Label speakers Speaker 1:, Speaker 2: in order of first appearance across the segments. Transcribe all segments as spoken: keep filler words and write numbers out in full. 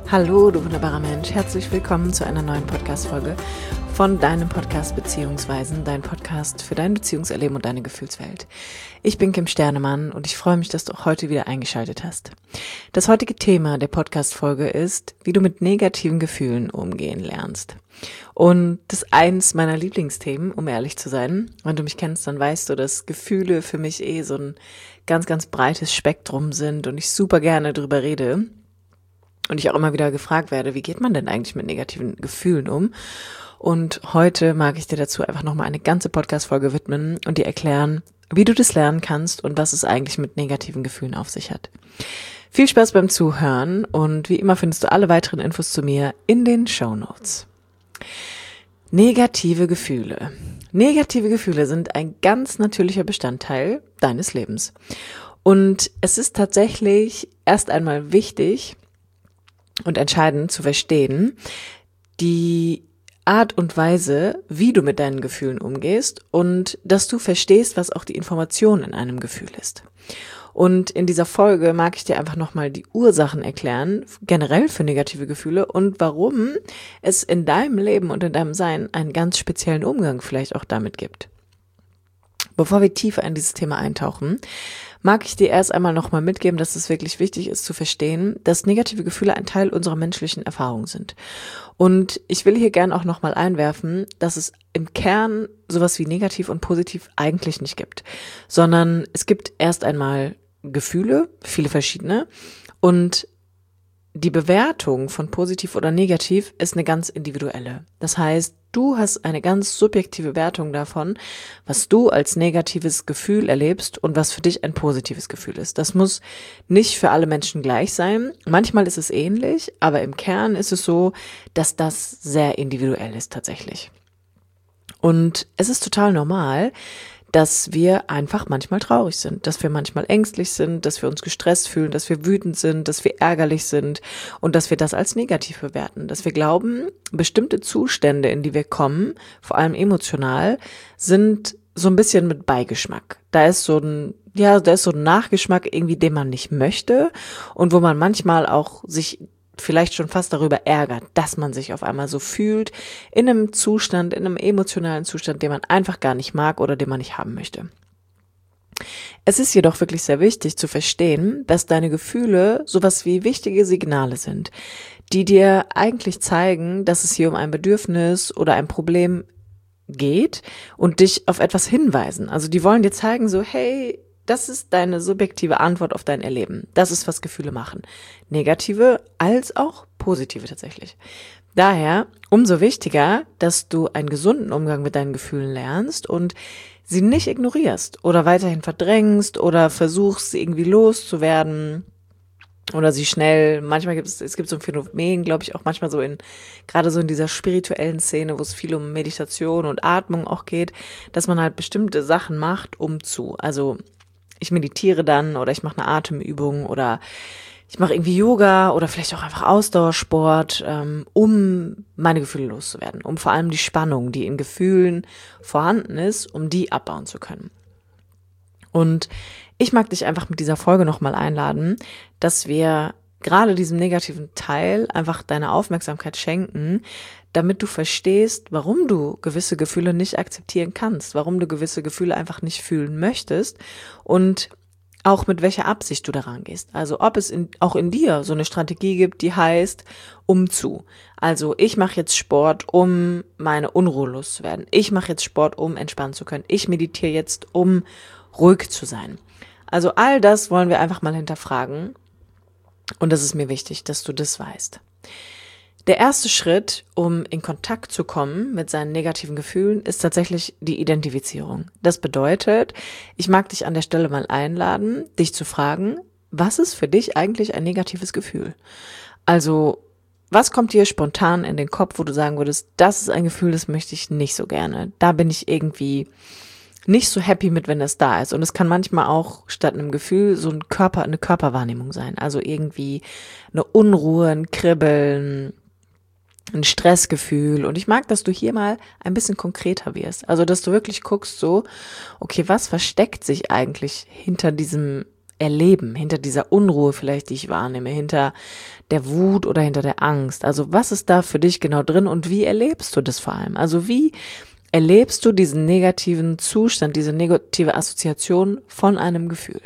Speaker 1: Hallo, du wunderbarer Mensch. Herzlich willkommen zu einer neuen Podcast-Folge von deinem Podcast Beziehungsweisen, dein Podcast für dein Beziehungserleben und deine Gefühlswelt. Ich bin Kim Sternemann und ich freue mich, dass du auch heute wieder eingeschaltet hast. Das heutige Thema der Podcast-Folge ist, wie du mit negativen Gefühlen umgehen lernst. Und das ist eins meiner Lieblingsthemen, um ehrlich zu sein. Wenn du mich kennst, dann weißt du, dass Gefühle für mich eh so ein ganz, ganz breites Spektrum sind und ich super gerne drüber rede. Und ich auch immer wieder gefragt werde, wie geht man denn eigentlich mit negativen Gefühlen um? Und heute mag ich dir dazu einfach nochmal eine ganze Podcast-Folge widmen und dir erklären, wie du das lernen kannst und was es eigentlich mit negativen Gefühlen auf sich hat. Viel Spaß beim Zuhören und wie immer findest du alle weiteren Infos zu mir in den Shownotes. Negative Gefühle. Negative Gefühle sind ein ganz natürlicher Bestandteil deines Lebens. Und es ist tatsächlich erst einmal wichtig und entscheidend zu verstehen, die Art und Weise, wie du mit deinen Gefühlen umgehst und dass du verstehst, was auch die Information in einem Gefühl ist. Und in dieser Folge mag ich dir einfach nochmal die Ursachen erklären, generell für negative Gefühle und warum es in deinem Leben und in deinem Sein einen ganz speziellen Umgang vielleicht auch damit gibt. Bevor wir tiefer in dieses Thema eintauchen, mag ich dir erst einmal nochmal mitgeben, dass es wirklich wichtig ist zu verstehen, dass negative Gefühle ein Teil unserer menschlichen Erfahrung sind. Und ich will hier gerne auch nochmal einwerfen, dass es im Kern sowas wie negativ und positiv eigentlich nicht gibt, sondern es gibt erst einmal Gefühle, viele verschiedene, und die Bewertung von positiv oder negativ ist eine ganz individuelle. Das heißt, du hast eine ganz subjektive Wertung davon, was du als negatives Gefühl erlebst und was für dich ein positives Gefühl ist. Das muss nicht für alle Menschen gleich sein. Manchmal ist es ähnlich, aber im Kern ist es so, dass das sehr individuell ist tatsächlich. Und es ist total normal, dass wir einfach manchmal traurig sind, dass wir manchmal ängstlich sind, dass wir uns gestresst fühlen, dass wir wütend sind, dass wir ärgerlich sind und dass wir das als negativ bewerten, dass wir glauben, bestimmte Zustände, in die wir kommen, vor allem emotional, sind so ein bisschen mit Beigeschmack. Da ist so ein, ja, da ist so ein Nachgeschmack irgendwie, den man nicht möchte und wo man manchmal auch sich vielleicht schon fast darüber ärgert, dass man sich auf einmal so fühlt, in einem Zustand, in einem emotionalen Zustand, den man einfach gar nicht mag oder den man nicht haben möchte. Es ist jedoch wirklich sehr wichtig zu verstehen, dass deine Gefühle sowas wie wichtige Signale sind, die dir eigentlich zeigen, dass es hier um ein Bedürfnis oder ein Problem geht und dich auf etwas hinweisen. Also die wollen dir zeigen so, hey, das ist deine subjektive Antwort auf dein Erleben. Das ist, was Gefühle machen. Negative als auch positive tatsächlich. Daher umso wichtiger, dass du einen gesunden Umgang mit deinen Gefühlen lernst und sie nicht ignorierst oder weiterhin verdrängst oder versuchst, sie irgendwie loszuwerden oder sie schnell, manchmal gibt es, es gibt so ein Phänomen, glaube ich, auch manchmal so in, gerade so in dieser spirituellen Szene, wo es viel um Meditation und Atmung auch geht, dass man halt bestimmte Sachen macht, um zu, also ich meditiere dann oder ich mache eine Atemübung oder ich mache irgendwie Yoga oder vielleicht auch einfach Ausdauersport, ähm, um meine Gefühle loszuwerden, um vor allem die Spannung, die in Gefühlen vorhanden ist, um die abbauen zu können. Und ich mag dich einfach mit dieser Folge nochmal einladen, dass wir gerade diesem negativen Teil einfach deine Aufmerksamkeit schenken, damit du verstehst, warum du gewisse Gefühle nicht akzeptieren kannst, warum du gewisse Gefühle einfach nicht fühlen möchtest und auch mit welcher Absicht du daran gehst. Also ob es in, auch in dir so eine Strategie gibt, die heißt, um zu. Also ich mache jetzt Sport, um meine Unruhe loszuwerden. Ich mache jetzt Sport, um entspannen zu können. Ich meditiere jetzt, um ruhig zu sein. Also all das wollen wir einfach mal hinterfragen. Und das ist mir wichtig, dass du das weißt. Der erste Schritt, um in Kontakt zu kommen mit seinen negativen Gefühlen, ist tatsächlich die Identifizierung. Das bedeutet, ich mag dich an der Stelle mal einladen, dich zu fragen, was ist für dich eigentlich ein negatives Gefühl? Also, was kommt dir spontan in den Kopf, wo du sagen würdest, das ist ein Gefühl, das möchte ich nicht so gerne. Da bin ich irgendwie nicht so happy mit, wenn das da ist. Und es kann manchmal auch statt einem Gefühl so ein Körper, eine Körperwahrnehmung sein. Also irgendwie eine Unruhe, ein Kribbeln, ein Stressgefühl. Und ich mag, dass du hier mal ein bisschen konkreter wirst. Also, dass du wirklich guckst so, okay, was versteckt sich eigentlich hinter diesem Erleben, hinter dieser Unruhe vielleicht, die ich wahrnehme, hinter der Wut oder hinter der Angst. Also was ist da für dich genau drin und wie erlebst du das vor allem? Also wie erlebst du diesen negativen Zustand, diese negative Assoziation von einem Gefühl?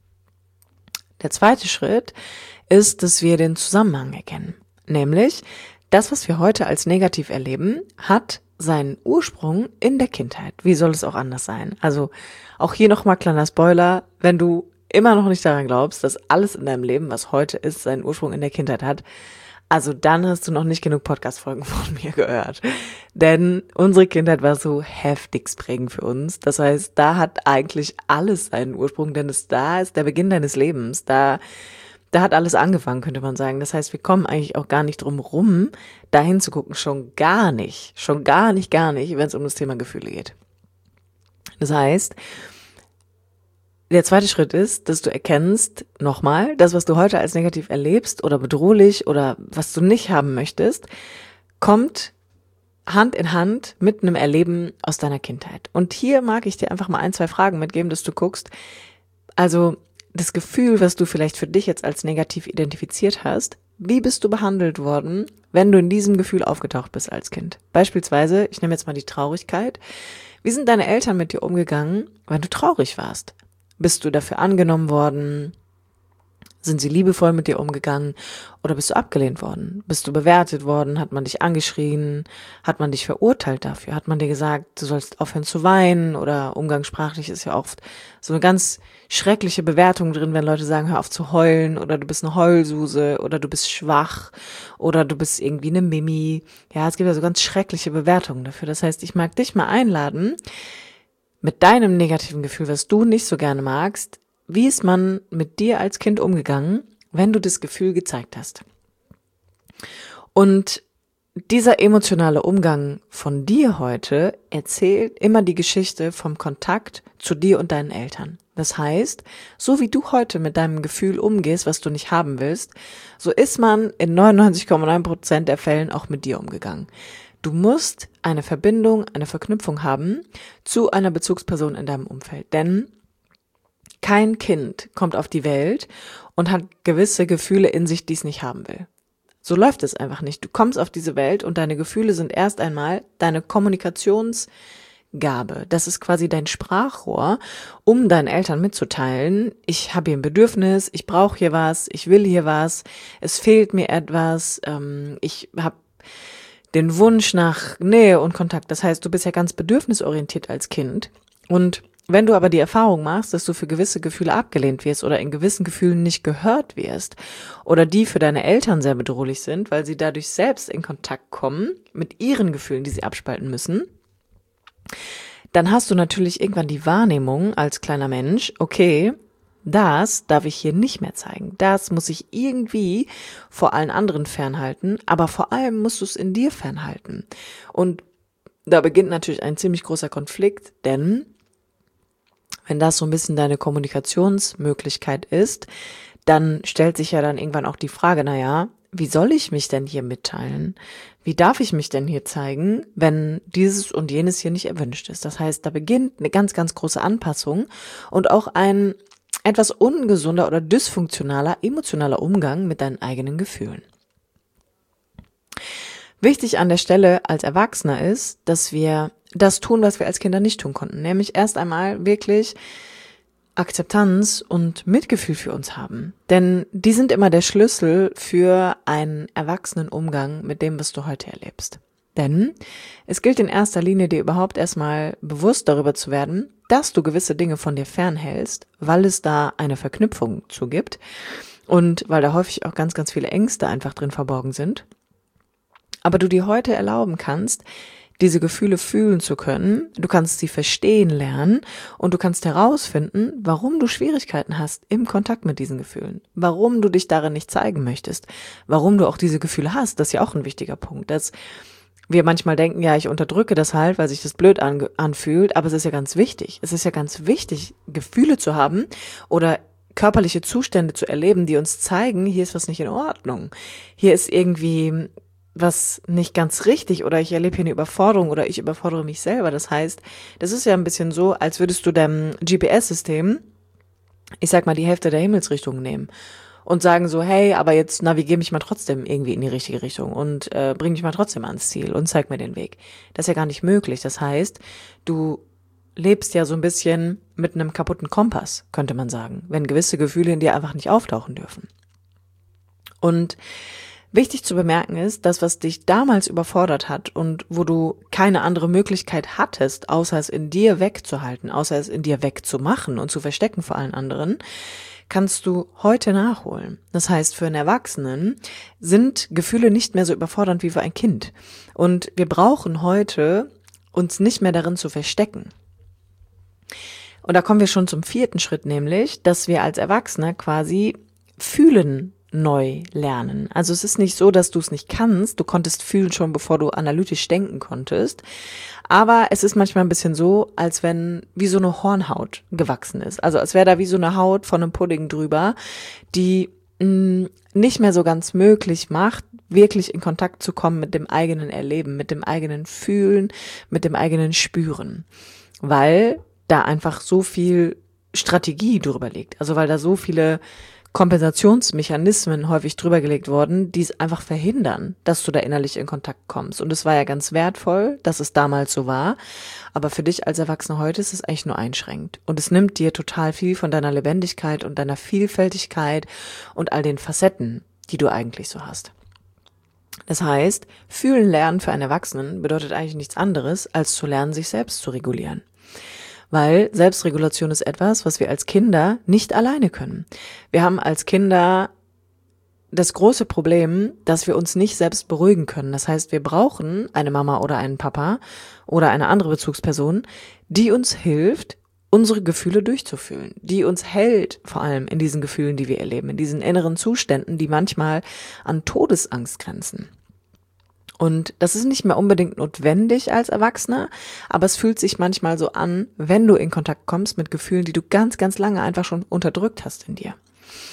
Speaker 1: Der zweite Schritt ist, dass wir den Zusammenhang erkennen. Nämlich, das, was wir heute als negativ erleben, hat seinen Ursprung in der Kindheit. Wie soll es auch anders sein? Also auch hier nochmal kleiner Spoiler, wenn du immer noch nicht daran glaubst, dass alles in deinem Leben, was heute ist, seinen Ursprung in der Kindheit hat, also dann hast du noch nicht genug Podcast-Folgen von mir gehört. Denn unsere Kindheit war so heftigst prägend für uns. Das heißt, da hat eigentlich alles seinen Ursprung, denn es da ist der Beginn deines Lebens. Da, da hat alles angefangen, könnte man sagen. Das heißt, wir kommen eigentlich auch gar nicht drum rum, da hinzugucken. Schon gar nicht, schon gar nicht, gar nicht, wenn es um das Thema Gefühle geht. Das heißt, der zweite Schritt ist, dass du erkennst, nochmal, das, was du heute als negativ erlebst oder bedrohlich oder was du nicht haben möchtest, kommt Hand in Hand mit einem Erleben aus deiner Kindheit. Und hier mag ich dir einfach mal ein, zwei Fragen mitgeben, dass du guckst, also das Gefühl, was du vielleicht für dich jetzt als negativ identifiziert hast, wie bist du behandelt worden, wenn du in diesem Gefühl aufgetaucht bist als Kind? Beispielsweise, ich nehme jetzt mal die Traurigkeit. Wie sind deine Eltern mit dir umgegangen, wenn du traurig warst? Bist du dafür angenommen worden? Sind sie liebevoll mit dir umgegangen? Oder bist du abgelehnt worden? Bist du bewertet worden? Hat man dich angeschrien? Hat man dich verurteilt dafür? Hat man dir gesagt, du sollst aufhören zu weinen? Oder umgangssprachlich ist ja oft so eine ganz schreckliche Bewertung drin, wenn Leute sagen, hör auf zu heulen, oder du bist eine Heulsuse, oder du bist schwach, oder du bist irgendwie eine Mimi. Ja, es gibt ja so ganz schreckliche Bewertungen dafür. Das heißt, ich mag dich mal einladen, mit deinem negativen Gefühl, was du nicht so gerne magst, wie ist man mit dir als Kind umgegangen, wenn du das Gefühl gezeigt hast? Und dieser emotionale Umgang von dir heute erzählt immer die Geschichte vom Kontakt zu dir und deinen Eltern. Das heißt, so wie du heute mit deinem Gefühl umgehst, was du nicht haben willst, so ist man in neunundneunzig Komma neun Prozent der Fällen auch mit dir umgegangen. Du musst eine Verbindung, eine Verknüpfung haben zu einer Bezugsperson in deinem Umfeld. Denn kein Kind kommt auf die Welt und hat gewisse Gefühle in sich, die es nicht haben will. So läuft es einfach nicht. Du kommst auf diese Welt und deine Gefühle sind erst einmal deine Kommunikationsgabe. Das ist quasi dein Sprachrohr, um deinen Eltern mitzuteilen, ich habe hier ein Bedürfnis, ich brauche hier was, ich will hier was, es fehlt mir etwas, ähm, ich habe den Wunsch nach Nähe und Kontakt. Das heißt, du bist ja ganz bedürfnisorientiert als Kind. Und wenn du aber die Erfahrung machst, dass du für gewisse Gefühle abgelehnt wirst oder in gewissen Gefühlen nicht gehört wirst oder die für deine Eltern sehr bedrohlich sind, weil sie dadurch selbst in Kontakt kommen mit ihren Gefühlen, die sie abspalten müssen, dann hast du natürlich irgendwann die Wahrnehmung als kleiner Mensch, okay, das darf ich hier nicht mehr zeigen. Das muss ich irgendwie vor allen anderen fernhalten, aber vor allem musst du es in dir fernhalten. Und da beginnt natürlich ein ziemlich großer Konflikt, denn wenn das so ein bisschen deine Kommunikationsmöglichkeit ist, dann stellt sich ja dann irgendwann auch die Frage, naja, wie soll ich mich denn hier mitteilen? Wie darf ich mich denn hier zeigen, wenn dieses und jenes hier nicht erwünscht ist? Das heißt, da beginnt eine ganz, ganz große Anpassung und auch ein etwas ungesunder oder dysfunktionaler emotionaler Umgang mit deinen eigenen Gefühlen. Wichtig an der Stelle als Erwachsener ist, dass wir das tun, was wir als Kinder nicht tun konnten, nämlich erst einmal wirklich Akzeptanz und Mitgefühl für uns haben. Denn die sind immer der Schlüssel für einen erwachsenen Umgang mit dem, was du heute erlebst. Denn es gilt in erster Linie, dir überhaupt erstmal bewusst darüber zu werden, dass du gewisse Dinge von dir fernhältst, weil es da eine Verknüpfung zu gibt und weil da häufig auch ganz, ganz viele Ängste einfach drin verborgen sind. Aber du dir heute erlauben kannst, diese Gefühle fühlen zu können, du kannst sie verstehen lernen und du kannst herausfinden, warum du Schwierigkeiten hast im Kontakt mit diesen Gefühlen, warum du dich darin nicht zeigen möchtest, warum du auch diese Gefühle hast. Das ist ja auch ein wichtiger Punkt, dass wir manchmal denken, ja, ich unterdrücke das halt, weil sich das blöd ange- anfühlt, aber es ist ja ganz wichtig. Es ist ja ganz wichtig, Gefühle zu haben oder körperliche Zustände zu erleben, die uns zeigen, hier ist was nicht in Ordnung. Hier ist irgendwie was nicht ganz richtig oder ich erlebe hier eine Überforderung oder ich überfordere mich selber. Das heißt, das ist ja ein bisschen so, als würdest du deinem G P S-System ich sag mal, die Hälfte der Himmelsrichtungen nehmen und sagen so, hey, aber jetzt navigier mich mal trotzdem irgendwie in die richtige Richtung und äh, bring mich mal trotzdem ans Ziel und zeig mir den Weg. Das ist ja gar nicht möglich. Das heißt, du lebst ja so ein bisschen mit einem kaputten Kompass, könnte man sagen, wenn gewisse Gefühle in dir einfach nicht auftauchen dürfen. Und wichtig zu bemerken ist, das, was dich damals überfordert hat und wo du keine andere Möglichkeit hattest, außer es in dir wegzuhalten, außer es in dir wegzumachen und zu verstecken vor allen anderen, kannst du heute nachholen. Das heißt, für einen Erwachsenen sind Gefühle nicht mehr so überfordernd wie für ein Kind. Und wir brauchen heute uns nicht mehr darin zu verstecken. Und da kommen wir schon zum vierten Schritt, nämlich, dass wir als Erwachsene quasi fühlen neu lernen. Also es ist nicht so, dass du es nicht kannst. Du konntest fühlen schon, bevor du analytisch denken konntest. Aber es ist manchmal ein bisschen so, als wenn wie so eine Hornhaut gewachsen ist. Also als wäre da wie so eine Haut von einem Pudding drüber, die mh, nicht mehr so ganz möglich macht, wirklich in Kontakt zu kommen mit dem eigenen Erleben, mit dem eigenen Fühlen, mit dem eigenen Spüren. Weil da einfach so viel Strategie drüber liegt. Also weil da so viele Kompensationsmechanismen häufig drüber gelegt worden, die es einfach verhindern, dass du da innerlich in Kontakt kommst. Und es war ja ganz wertvoll, dass es damals so war. Aber für dich als Erwachsener heute ist es eigentlich nur einschränkend. Und es nimmt dir total viel von deiner Lebendigkeit und deiner Vielfältigkeit und all den Facetten, die du eigentlich so hast. Das heißt, fühlen lernen für einen Erwachsenen bedeutet eigentlich nichts anderes, als zu lernen, sich selbst zu regulieren. Weil Selbstregulation ist etwas, was wir als Kinder nicht alleine können. Wir haben als Kinder das große Problem, dass wir uns nicht selbst beruhigen können. Das heißt, wir brauchen eine Mama oder einen Papa oder eine andere Bezugsperson, die uns hilft, unsere Gefühle durchzufühlen, die uns hält, vor allem in diesen Gefühlen, die wir erleben, in diesen inneren Zuständen, die manchmal an Todesangst grenzen. Und das ist nicht mehr unbedingt notwendig als Erwachsener, aber es fühlt sich manchmal so an, wenn du in Kontakt kommst mit Gefühlen, die du ganz, ganz lange einfach schon unterdrückt hast in dir.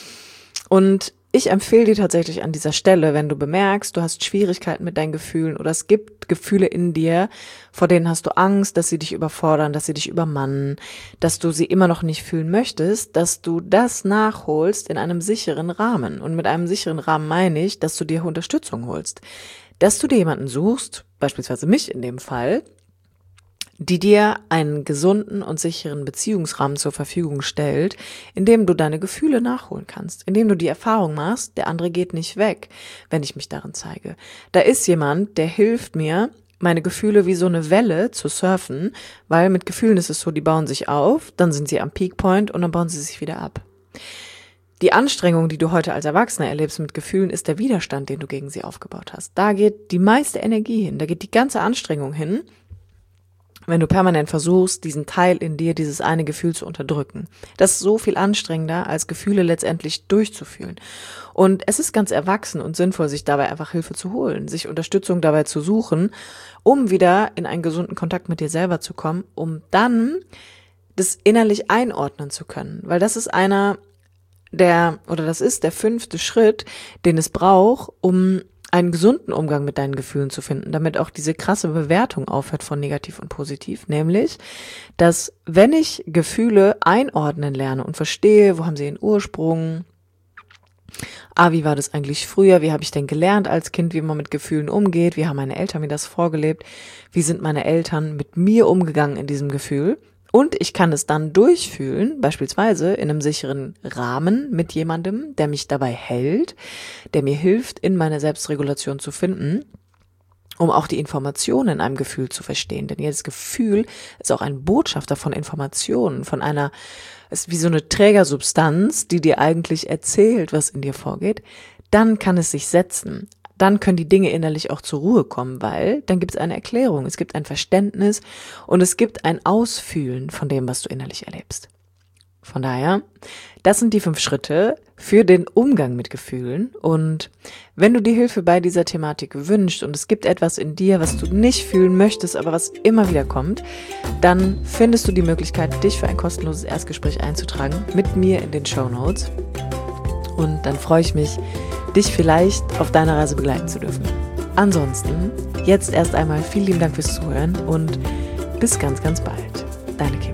Speaker 1: Und ich empfehle dir tatsächlich an dieser Stelle, wenn du bemerkst, du hast Schwierigkeiten mit deinen Gefühlen oder es gibt Gefühle in dir, vor denen hast du Angst, dass sie dich überfordern, dass sie dich übermannen, dass du sie immer noch nicht fühlen möchtest, dass du das nachholst in einem sicheren Rahmen. Und mit einem sicheren Rahmen meine ich, dass du dir Unterstützung holst. Dass du dir jemanden suchst, beispielsweise mich in dem Fall, die dir einen gesunden und sicheren Beziehungsrahmen zur Verfügung stellt, in dem du deine Gefühle nachholen kannst, in dem du die Erfahrung machst, der andere geht nicht weg, wenn ich mich darin zeige. Da ist jemand, der hilft mir, meine Gefühle wie so eine Welle zu surfen, weil mit Gefühlen ist es so, die bauen sich auf, dann sind sie am Peakpoint und dann bauen sie sich wieder ab. Die Anstrengung, die du heute als Erwachsener erlebst mit Gefühlen, ist der Widerstand, den du gegen sie aufgebaut hast. Da geht die meiste Energie hin, da geht die ganze Anstrengung hin, wenn du permanent versuchst, diesen Teil in dir, dieses eine Gefühl zu unterdrücken. Das ist so viel anstrengender, als Gefühle letztendlich durchzufühlen. Und es ist ganz erwachsen und sinnvoll, sich dabei einfach Hilfe zu holen, sich Unterstützung dabei zu suchen, um wieder in einen gesunden Kontakt mit dir selber zu kommen, um dann das innerlich einordnen zu können. Weil das ist einer der, oder das ist der fünfte Schritt, den es braucht, um einen gesunden Umgang mit deinen Gefühlen zu finden, damit auch diese krasse Bewertung aufhört von negativ und positiv. Nämlich, dass wenn ich Gefühle einordnen lerne und verstehe, wo haben sie ihren Ursprung, ah, wie war das eigentlich früher, wie habe ich denn gelernt als Kind, wie man mit Gefühlen umgeht, wie haben meine Eltern mir das vorgelebt, wie sind meine Eltern mit mir umgegangen in diesem Gefühl. Und ich kann es dann durchfühlen, beispielsweise in einem sicheren Rahmen mit jemandem, der mich dabei hält, der mir hilft, in meine Selbstregulation zu finden, um auch die Informationen in einem Gefühl zu verstehen. Denn jedes Gefühl ist auch ein Botschafter von Informationen, von einer, ist wie so eine Trägersubstanz, die dir eigentlich erzählt, was in dir vorgeht. Dann kann es sich setzen. Dann können die Dinge innerlich auch zur Ruhe kommen, weil dann gibt es eine Erklärung, es gibt ein Verständnis und es gibt ein Ausfühlen von dem, was du innerlich erlebst. Von daher, das sind die fünf Schritte für den Umgang mit Gefühlen. Und wenn du dir Hilfe bei dieser Thematik wünschst und es gibt etwas in dir, was du nicht fühlen möchtest, aber was immer wieder kommt, dann findest du die Möglichkeit, dich für ein kostenloses Erstgespräch einzutragen mit mir in den Shownotes. Und dann freue ich mich, dich vielleicht auf deiner Reise begleiten zu dürfen. Ansonsten, jetzt erst einmal vielen lieben Dank fürs Zuhören und bis ganz, ganz bald. Deine Kim.